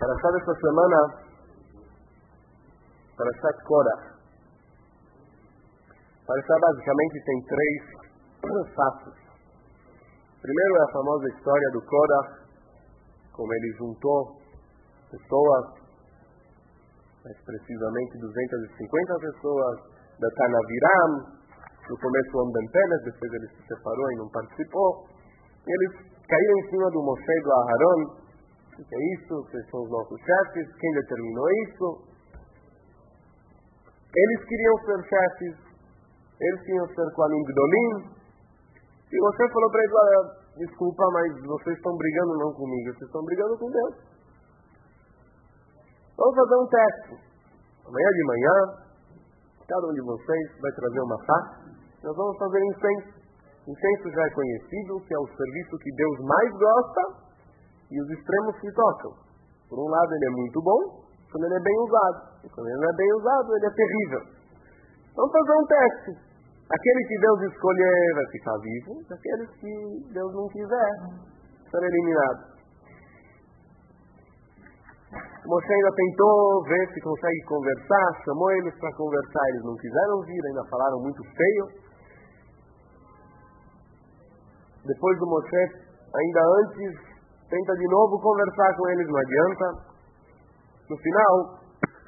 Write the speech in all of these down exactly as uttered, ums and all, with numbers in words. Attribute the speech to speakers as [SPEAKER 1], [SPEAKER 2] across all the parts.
[SPEAKER 1] Parashá dessa semana, Parashá Korach. Parashá basicamente tem três fatos. Primeiro é a famosa história do Korach, como ele juntou pessoas, mais precisamente duzentas e cinquenta pessoas, da Tanaviram. No começo o Ben Peles, depois ele se separou e não participou. E eles caíram em cima do Moshe e do Aharon. O que é isso? Vocês são os nossos chefes. Quem determinou isso? Eles queriam ser chefes. Eles queriam ser Kohanim Gdolim. E você falou para eles, olha, desculpa, mas vocês estão brigando não comigo, vocês estão brigando com Deus. Vamos fazer um teste. Amanhã de manhã, cada um de vocês vai trazer uma faca. Nós vamos fazer incenso. Incenso já é conhecido, que é o serviço que Deus mais gosta. E os extremos se tocam. Por um lado ele é muito bom, quando ele é bem usado. E quando ele não é bem usado, ele é terrível. Vamos fazer um teste. Aquele que Deus escolher vai ficar vivo. Aqueles que Deus não quiser serão eliminados. Moshe ainda tentou ver se consegue conversar. Chamou eles para conversar. Eles não quiseram vir, ainda falaram muito feio. Depois do Moshe, ainda antes, tenta de novo conversar com eles, não adianta. No final,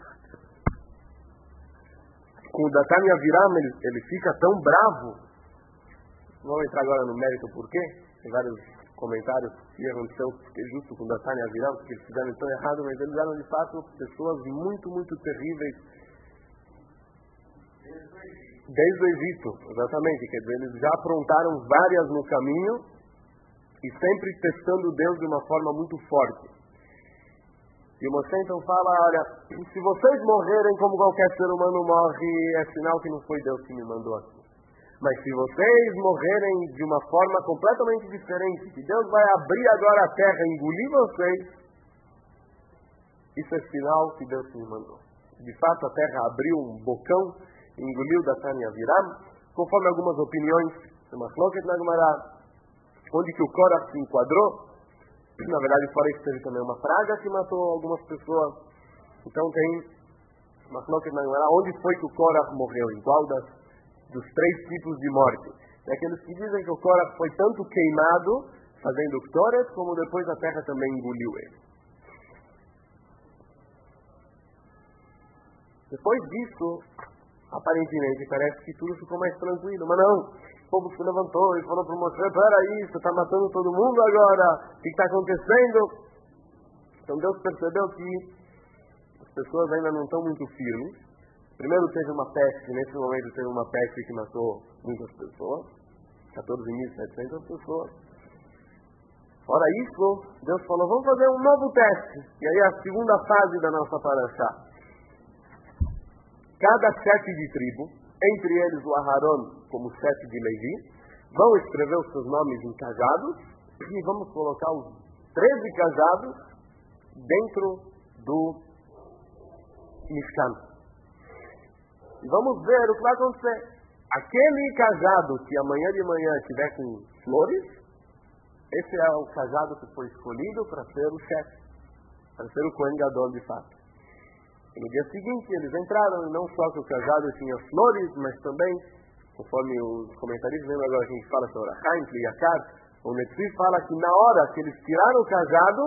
[SPEAKER 1] com o Datan e Aviram, ele, ele fica tão bravo. Não vou entrar agora no mérito por quê. Tem vários comentários que aconteceu porque justo com o Datan e Aviram, porque eles fizeram tão errado, mas eles eram de fato pessoas muito, muito terríveis. Desde o Egito, exatamente. Quer dizer, eles já aprontaram várias no caminho, e sempre testando Deus de uma forma muito forte. E o Moshe então fala, olha, se vocês morrerem como qualquer ser humano morre, é sinal que não foi Deus que me mandou aqui. Mas se vocês morrerem de uma forma completamente diferente, que Deus vai abrir agora a terra e engolir vocês, isso é sinal que Deus me mandou. De fato, a terra abriu um bocão, engoliu Datan e Aviram, conforme algumas opiniões, uma Machloket na Gemara, onde que o Korach se enquadrou. Na verdade, fora isso, teve também uma praga que matou algumas pessoas. Então tem uma Machloket na Gemara, onde foi que o Korach morreu, em qual das, dos três tipos de morte. Tem aqueles que dizem que o Korach foi tanto queimado, fazendo Ktoret, como depois a terra também engoliu ele. Depois disso, aparentemente, parece que tudo ficou mais tranquilo, mas não. O povo se levantou e falou para o Moshe, peraí, você está matando todo mundo agora, o que está acontecendo? Então Deus percebeu que as pessoas ainda não estão muito firmes. Primeiro teve uma peste, nesse momento teve uma peste que matou muitas pessoas, quatorze mil e setecentas pessoas. Fora isso, Deus falou, vamos fazer um novo teste. E aí a segunda fase da nossa parashá. Cada chefe de tribo, entre eles o Aharon como chefe de Levi, vão escrever os seus nomes em cajados e vamos colocar os treze cajados dentro do Mishkan. E vamos ver o que vai acontecer. Aquele cajado que amanhã de manhã estiver com flores, esse é o cajado que foi escolhido para ser o chefe, para ser o Kohen Gadol de fato. E no dia seguinte eles entraram, e não só que o cajado tinha flores, mas também, conforme os comentaristas, lembra agora que a gente fala sobre Achaim, Yakar, o Netzi fala que na hora que eles tiraram o cajado,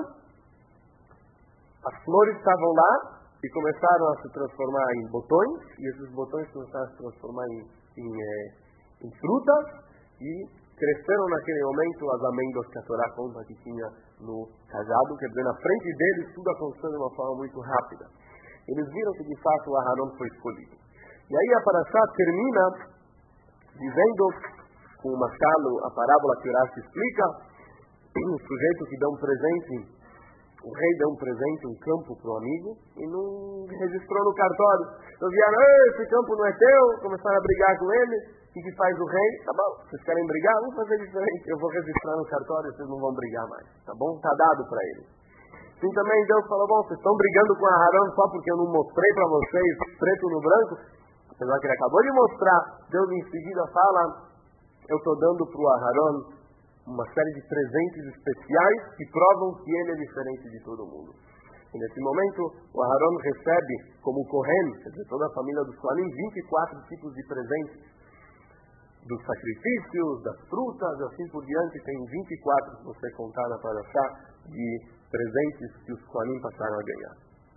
[SPEAKER 1] as flores estavam lá e começaram a se transformar em botões, e esses botões começaram a se transformar em, em, é, em frutas, e cresceram naquele momento as amêndoas que a Torá conta que tinha no cajado, quer dizer, na frente deles tudo aconteceu de uma forma muito rápida. Eles viram que de fato o Aharon foi escolhido. E aí a parashá termina dizendo, com o machalo, a parábola que Urash explica, o sujeito que dá um presente, o rei deu um presente, um campo para o amigo, e não registrou no cartório. Então vieram, esse campo não é teu, começaram a brigar com ele. O que faz o rei? Tá bom, vocês querem brigar? Vamos fazer diferente, eu vou registrar no cartório, vocês não vão brigar mais, tá bom? Tá dado para ele. Sim, também Deus falou, bom, vocês estão brigando com Aharon só porque eu não mostrei para vocês preto no branco, apesar que ele acabou de mostrar. Deus em seguida fala, eu estou dando para o Aharon uma série de presentes especiais que provam que ele é diferente de todo mundo. E nesse momento, o Aharon recebe, como Kohen, quer dizer, toda a família dos Kohanim, vinte e quatro tipos de presentes. Dos sacrifícios, das frutas, assim por diante, tem vinte e quatro, se você contar na Parashá, de presentes que os Kohanim passaram a ganhar.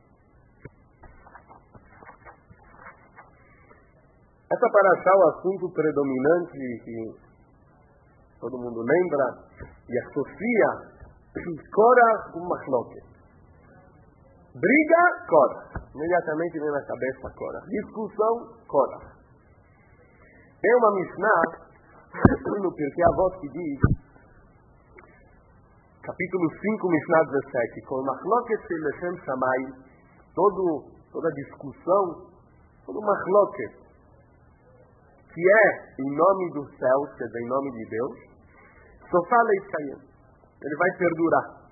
[SPEAKER 1] Essa Parashá é o assunto predominante que todo mundo lembra e associa Korah com Machloket. Briga, Korah. Imediatamente vem na cabeça Korah. Discussão, Korah. Tem uma Mishnah no Pirkei Avot que diz, capítulo cinco, Mishnah dezessete, com Machloket Lechem Shamayim, todo, toda discussão, todo Machloket, que é em nome dos céus, quer dizer, em nome de Deus, Sofá Leitayim, ele vai perdurar.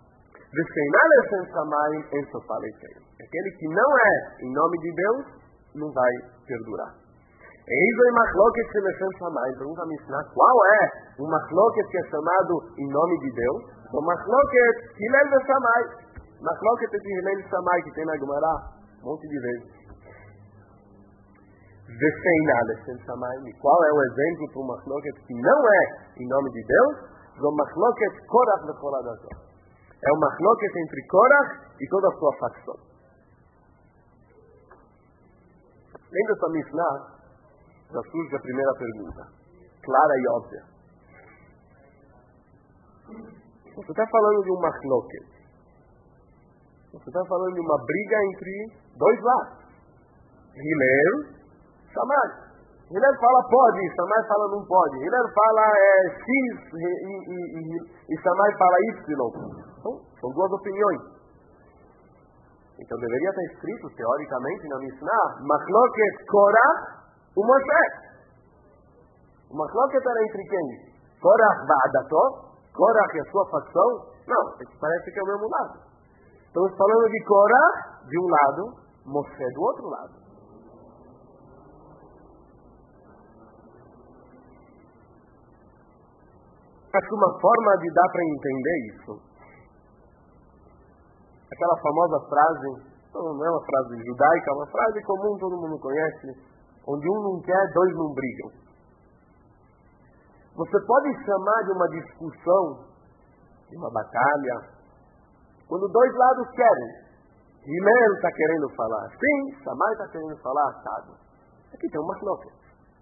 [SPEAKER 1] Aquele que não é em nome de Deus, não vai perdurar. Eis o Machloket Lechem Shamayim, pergunta a Mishnah, qual é o Machloket que é chamado em nome de Deus? O Machloket Hillel de Shammai, Machloket de Hillel de Shammai, que tem na Gemara um monte de vezes. E qual é o exemplo para o Machloket que não é em nome de Deus? O Machloket Korach Lecholadazor. É o Machloket entre Korach e toda a sua facção. Lembra essa Mishnah? Já surge a primeira pergunta, clara e óbvia. Você está falando de um Machloket. Você está falando de uma briga entre dois lados. Hillel, Shammai. Hillel fala pode, Shammai fala não pode. Hillel fala é, X e, e, e, e Shammai fala Y. Então, são duas opiniões. Então deveria estar escrito, teoricamente, na Mishnah, Machloket Korah o Moshe. O Machloket era entre quem? Korah Va'adato? Korah e a sua facção? Não, parece que é o mesmo lado. Estamos falando de Korah de um lado, Moshe do outro lado. Acho que uma forma de dar para entender isso, aquela famosa frase, não é uma frase judaica, é uma frase comum, todo mundo conhece, onde um não quer, dois não brigam. Você pode chamar de uma discussão, de uma batalha, quando dois lados querem. Hillel está querendo falar sim, Shammai está querendo falar assado. Aqui tem uma Machloket.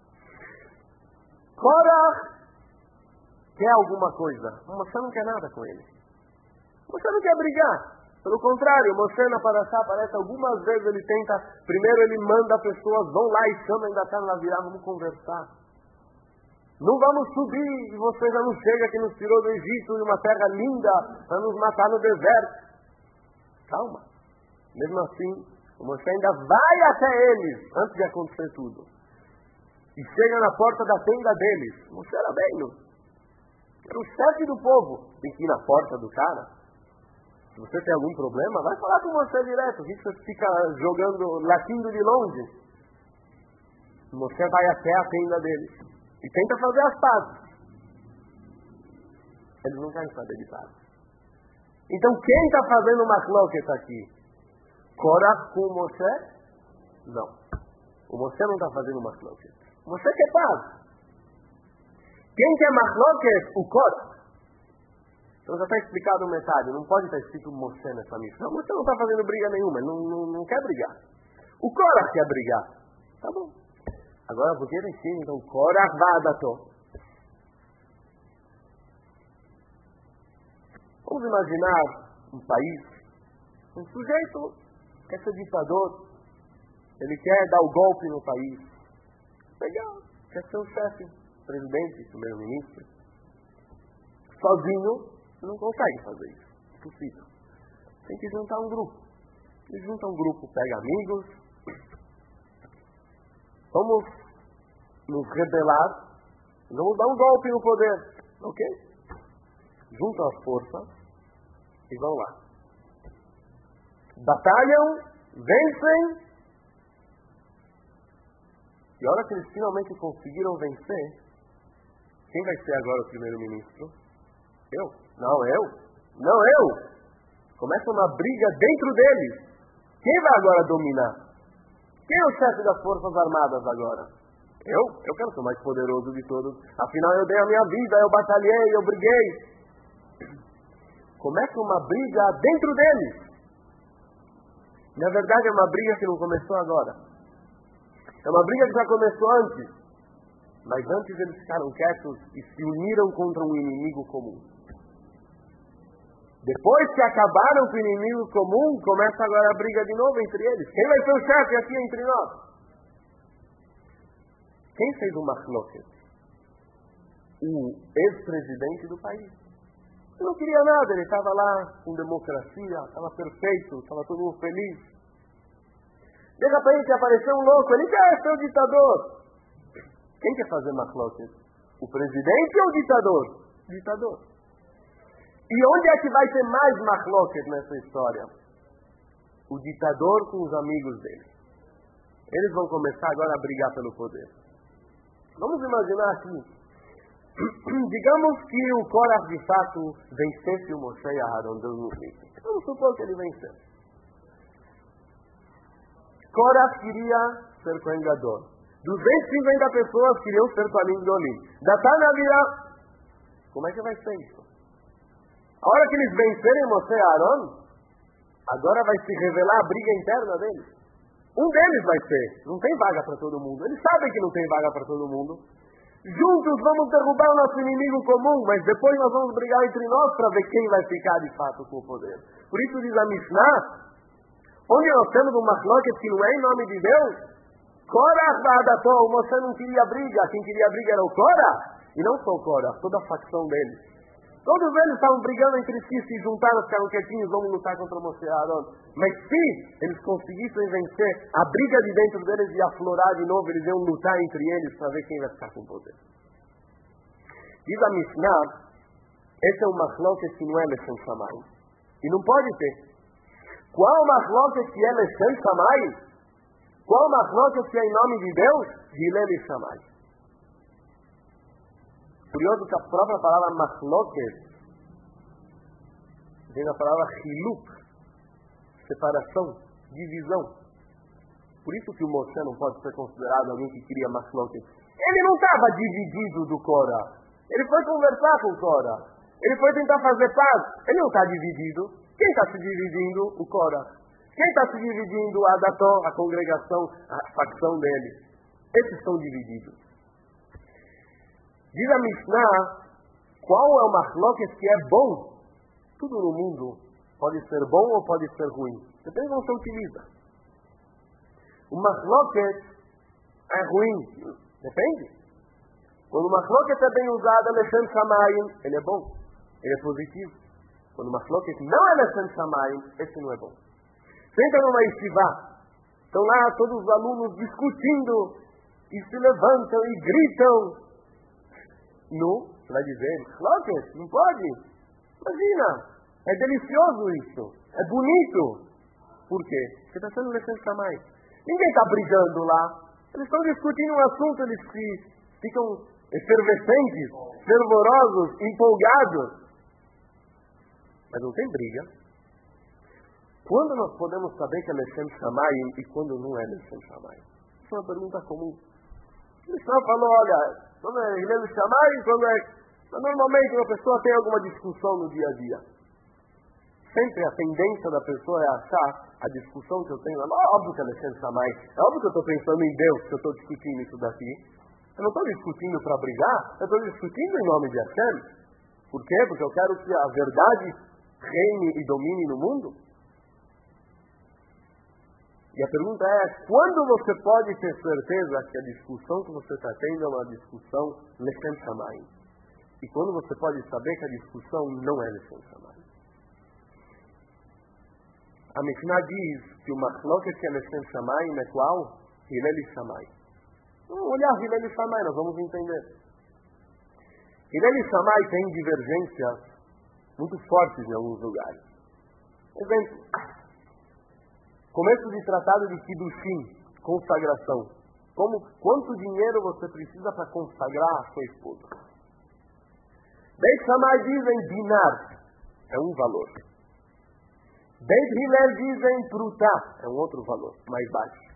[SPEAKER 1] Korah quer alguma coisa, Moshe não quer nada com ele. Moshe não quer brigar. Pelo contrário, Moshe na Parashá aparece algumas vezes, ele tenta, primeiro ele manda pessoas, vão lá e chamam, ainda está na virada, vamos conversar. Não vamos subir, e você já não chega que nos tirou do Egito, de uma terra linda, para nos matar no deserto. Calma. Mesmo assim, o Moshe ainda vai até eles, antes de acontecer tudo. E chega na porta da tenda deles. Moshe era bem, era o chefe do povo. Tem que ir na porta do cara. Se você tem algum problema, vai falar com você direto. Você fica jogando, latindo de longe. Você vai até a tenda deles e tenta fazer as pazes. Eles não querem saber de paz. Então quem está fazendo uma Machloket aqui? Korah com Moshe? Não. O Moshe não está fazendo uma Machloket. O Moshe quer paz. Quem quer Machloket? O Korah. Então já está explicado metade, não pode estar escrito Moshe nessa missão. Moshe não está fazendo briga nenhuma, ele não, não, não quer brigar. O Korah quer brigar. Tá bom. Agora, por que ele ensina, então, Korah Va'adato? Vamos imaginar um país, um sujeito quer ser ditador, ele quer dar o golpe no país. Legal, quer ser o chefe, presidente, primeiro-ministro. Sozinho, não consegue fazer isso. Impossível. Tem que juntar um grupo. Ele junta um grupo, pega amigos. Vamos nos rebelar. Vamos dar um golpe no poder. Ok? Juntam as forças e vão lá. Batalham, vencem. E a hora que eles finalmente conseguiram vencer, quem vai ser agora o primeiro-ministro? Eu? Não, eu? Não, eu! Começa uma briga dentro deles. Quem vai agora dominar? Quem é o chefe das Forças Armadas agora? Eu? Eu quero ser o mais poderoso de todos. Afinal, eu dei a minha vida, eu batalhei, eu briguei. Começa uma briga dentro deles. Na verdade, é uma briga que não começou agora. É uma briga que já começou antes. Mas antes eles ficaram quietos e se uniram contra um inimigo comum. Depois que acabaram com o inimigo comum, começa agora a briga de novo entre eles. Quem vai ser o chefe aqui entre nós? Quem fez o machloket? O ex-presidente do país. Ele não queria nada, ele estava lá com democracia, estava perfeito, estava todo mundo feliz. De repente apareceu um louco, ele quer ser o ditador. Quem quer fazer machloket? O presidente ou o ditador? O ditador. E onde é que vai ter mais machloket nessa história? O ditador com os amigos dele. Eles vão começar agora a brigar pelo poder. Vamos imaginar aqui. Digamos que o Korach de fato vencesse o Moshe e a Aaron, Deus nos livre. Vamos supor que ele vencesse. Korach queria ser Kohen Gadol. duzentas e cinquenta pessoas queriam ser Kohanim Gedolim. Datan vira. Como é que vai ser isso? A hora que eles vencerem Moshe e Aaron, agora vai se revelar a briga interna deles. Um deles vai ser. Não tem vaga para todo mundo. Eles sabem que não tem vaga para todo mundo. Juntos vamos derrubar o nosso inimigo comum, mas depois nós vamos brigar entre nós para ver quem vai ficar de fato com o poder. Por isso diz a Mishnah, onde nós temos um machloket que não é em nome de Deus, Korach Ba'adató, o Moshe não queria briga, quem queria briga era o Korach, e não só o Korach, toda a facção deles. Todos eles estavam brigando entre si, se juntaram, ficaram quietinhos, vamos lutar contra o Moshe e Aaron. Mas se eles conseguissem vencer, a briga de dentro deles ia aflorar de novo, eles iam lutar entre eles para ver quem vai ficar com o poder. Diz a Mishnah, esse é um machloket que não é Leshem Shamayim. E não pode ter. Qual machloket que é Leshem Shamayim? Qual machloket que é em nome de Deus? Hillel e Shammai. Curioso que a própria palavra machloket vem da palavra chiluk, separação, divisão. Por isso que o Moshe não pode ser considerado alguém que queria machloket. Ele não estava dividido do Korah. Ele foi conversar com o Korah. Ele foi tentar fazer paz. Ele não está dividido. Quem está se dividindo? O Korah. Quem está se dividindo? A Adató, a congregação, a facção dele. Esses estão divididos. Diz a Mishnah, qual é o machloket que é bom? Tudo no mundo pode ser bom ou pode ser ruim. Depende de como você utiliza. O machloket é ruim. Depende. Quando o machloket é bem usado, Leshem Shamayim, ele é bom. Ele é positivo. Quando o machloket não é Leshem Shamayim, esse não é bom. Você entra numa yeshiva, estão lá todos os alunos discutindo, e se levantam e gritam. Não, você vai dizer, machloket, não pode. Imagina, é delicioso isso, é bonito. Por quê? Porque está sendo Leshem Shamayim. Ninguém está brigando lá. Eles estão discutindo um assunto, eles se, ficam efervescentes, fervorosos, empolgados. Mas não tem briga. Quando nós podemos saber que é Leshem Shamayim e quando não é Leshem Shamayim? Isso é uma pergunta comum. O Mishnah falou, olha, quando é Leshem Shamayim, quando é... Normalmente uma pessoa tem alguma discussão no dia a dia. Sempre a tendência da pessoa é achar a discussão que eu tenho, é óbvio que é Leshem Shamayim, é óbvio que eu estou pensando em Deus, que eu estou discutindo isso daqui. Eu não estou discutindo para brigar, eu estou discutindo em nome de Hashem. Por quê? Porque eu quero que a verdade reine e domine no mundo. E a pergunta é, quando você pode ter certeza que a discussão que você está tendo é uma discussão Leshem Shamayim? E quando você pode saber que a discussão não é Leshem Shamayim? A Mishnah diz que o machloket que é Leshem Shamayim é qual? Hillel e Shammai. Vamos olhar Hillel e Shammai, nós vamos entender. Hillel e Shammai têm divergências muito fortes em alguns lugares. Exemplo, começo de tratado de Kiddushim, consagração. Como, quanto dinheiro você precisa para consagrar a sua esposa? Beit Shammai dizem dinar, é um valor. Beit Hillel dizem prutá, é um outro valor, mais baixo.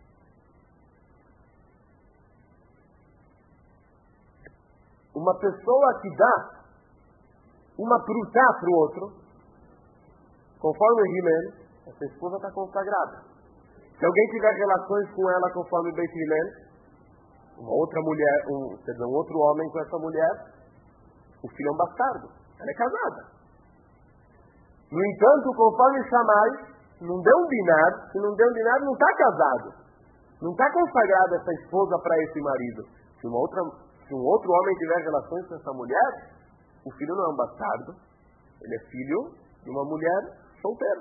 [SPEAKER 1] Uma pessoa que dá uma prutá para o outro, conforme o Hillel, essa esposa está consagrada. Se alguém tiver relações com ela conforme o Beit Hillel, uma outra mulher, um, quer dizer, um outro homem com essa mulher, o filho é um bastardo. Ela é casada. No entanto, conforme Shammai, não deu um dinar, se não deu um dinar, não está casado. Não está consagrada essa esposa para esse marido. Se, uma outra, se um outro homem tiver relações com essa mulher, o filho não é um bastardo. Ele é filho de uma mulher solteira.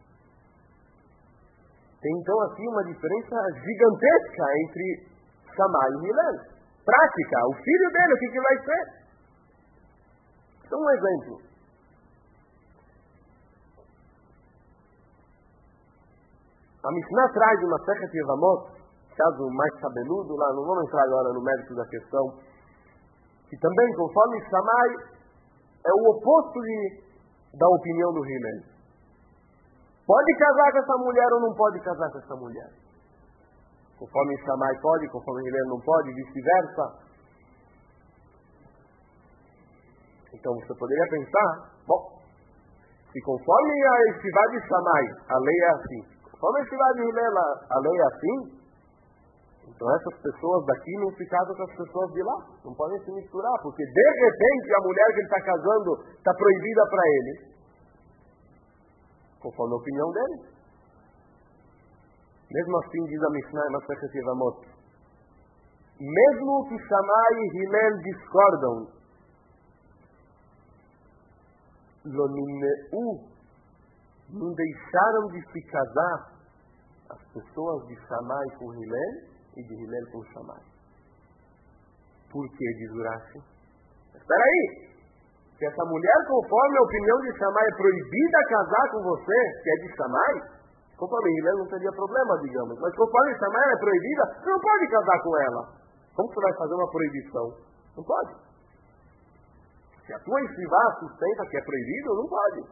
[SPEAKER 1] Tem então aqui uma diferença gigantesca entre Shammai e Hillel. Prática, o filho dele, o que, que vai ser? Então, um exemplo. A Mishnah traz uma Masechet Yevamot, caso mais cabeludo, lá, não vamos entrar agora no mérito da questão, que também, conforme Shammai, é o oposto de, da opinião do Hillel. Pode casar com essa mulher ou não pode casar com essa mulher? Conforme Shammai pode, conforme Hillel não pode, vice-versa. Então você poderia pensar, bom, se conforme a estivá de Shammai, a lei é assim, conforme a estivá de Hillel, a lei é assim, então essas pessoas daqui não se casam com as pessoas de lá, não podem se misturar, porque de repente a mulher que ele está casando está proibida para ele, conforme a opinião dele. Mesmo assim, diz a Mishnah em Masechet Yevamot, mesmo que Shammai e Hillel discordam, lo nimneu, não deixaram de se casar as pessoas de Shammai com Hillel e de Hillel com Shammai. Por que, diz Urashi? Espera aí! Se essa mulher, conforme a opinião de Shammai, é proibida casar com você, que é de Shammai, conforme Hillel não teria problema, digamos. Mas conforme Shammai é proibida, você não pode casar com ela. Como você vai fazer uma proibição? Não pode. Se a tua estivá sustenta que é proibido, não pode.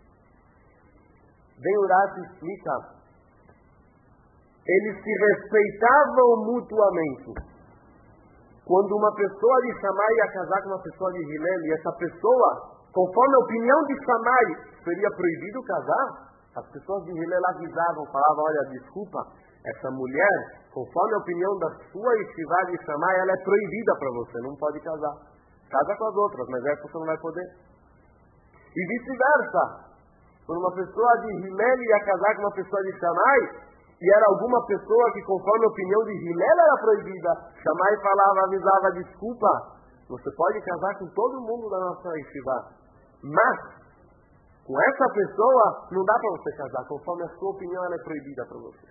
[SPEAKER 1] Vem Urashi e explica. Eles se respeitavam mutuamente. Quando uma pessoa de Shammai ia casar com uma pessoa de Hillel, e essa pessoa, conforme a opinião de Shammai, seria proibido casar, as pessoas de Hillel avisavam, falavam, olha, desculpa, essa mulher, conforme a opinião da sua estivá de Shammai, ela é proibida para você, não pode casar. Casa com as outras, mas essa você não vai poder. E vice-versa. Quando uma pessoa de Hillel ia casar com uma pessoa de Shammai, e era alguma pessoa que, conforme a opinião de Hillel, era proibida, Shammai falava, avisava, desculpa, você pode casar com todo mundo da nossa estivá, mas com essa pessoa não dá para você casar, conforme a sua opinião ela é proibida para você.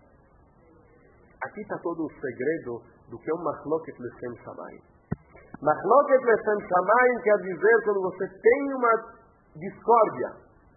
[SPEAKER 1] Aqui está todo o segredo do que é um Machloket Leshem Shammai. Machloket Leshem Shammai quer dizer quando você tem uma discórdia,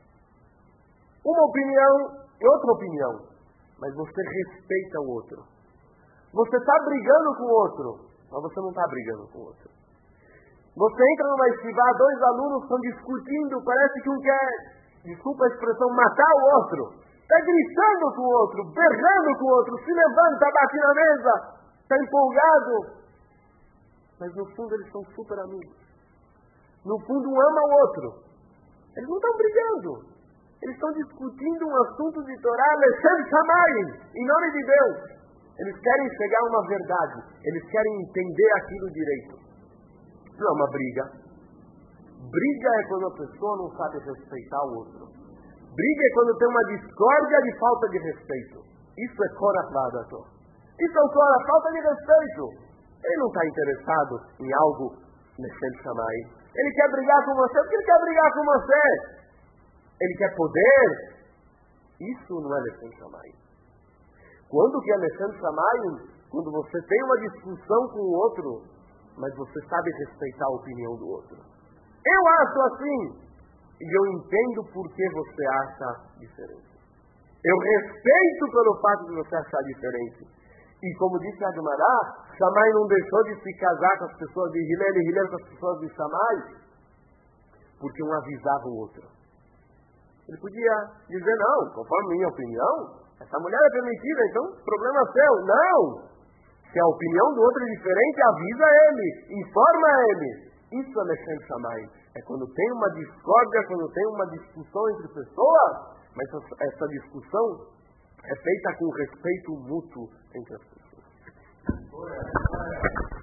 [SPEAKER 1] uma opinião e outra opinião, mas você respeita o outro. Você está brigando com o outro, mas você não está brigando com o outro. Você entra numa estivá, dois alunos estão discutindo, parece que um quer, desculpa a expressão, matar o outro. Está gritando com o outro, berrando com o outro, se levanta, bate na mesa, está empolgado. Mas no fundo eles são super amigos. No fundo um ama o outro. Eles não estão brigando. Eles estão discutindo um assunto de Torá, Leshem Shammai, em nome de Deus. Eles querem chegar a uma verdade. Eles querem entender aquilo direito. Não é uma briga. Briga é quando a pessoa não sabe respeitar o outro. Briga é quando tem uma discórdia de falta de respeito. Isso é Korach Vadato. Isso é o Korach, falta de respeito. Ele não está interessado em algo Leshem Shammai. Ele quer brigar com você porque ele quer brigar com você. Ele quer poder. Isso não é Leshem Shammai. Quando que é Leshem Shammai? Quando você tem uma discussão com o outro, mas você sabe respeitar a opinião do outro. Eu acho assim, e eu entendo por que você acha diferente. Eu respeito pelo fato de você achar diferente. E como disse a Gemara, Shammai não deixou de se casar com as pessoas de Hillel e Hillel com as pessoas de Shammai, porque um avisava o outro. Ele podia dizer, não, conforme minha opinião, essa mulher é permitida, então problema seu. Não! Se a opinião do outro é diferente, avisa ele, informa ele. Isso é Leshem Shamayim. É quando tem uma discórdia, quando tem uma discussão entre pessoas, mas essa, essa discussão é feita com respeito mútuo entre as pessoas.